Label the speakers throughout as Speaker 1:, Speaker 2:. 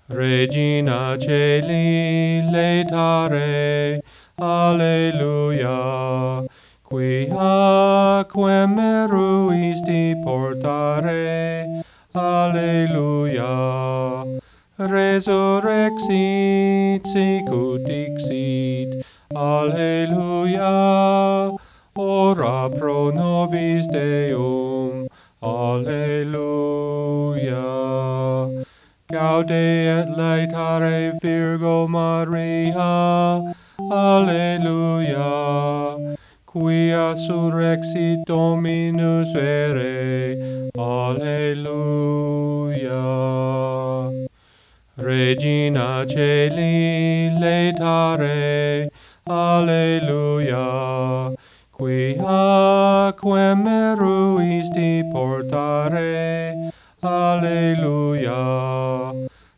Speaker 1: Regina Caeli laetare, Alleluia, quia quem meruisti portare, Alleluia, resurrexit sicut dixit, Alleluia, ora pro nobis Deum, Alleluia. Gaude et laetare Virgo Maria, Alleluia, quia surrexit Dominus vere, Alleluia. Regina Caeli laetare, Alleluia, quia quem meruisti portare, Alleluia,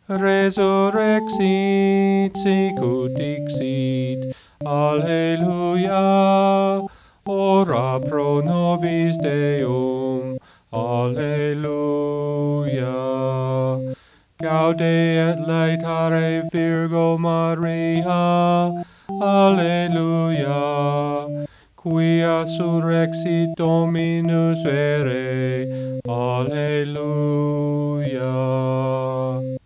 Speaker 1: resurrexit sicut dixit, Alleluia, ora pro nobis Deum, Alleluia. Gaude et laetare Virgo Maria, Alleluia, quia surrexit Dominus vere, Alleluia.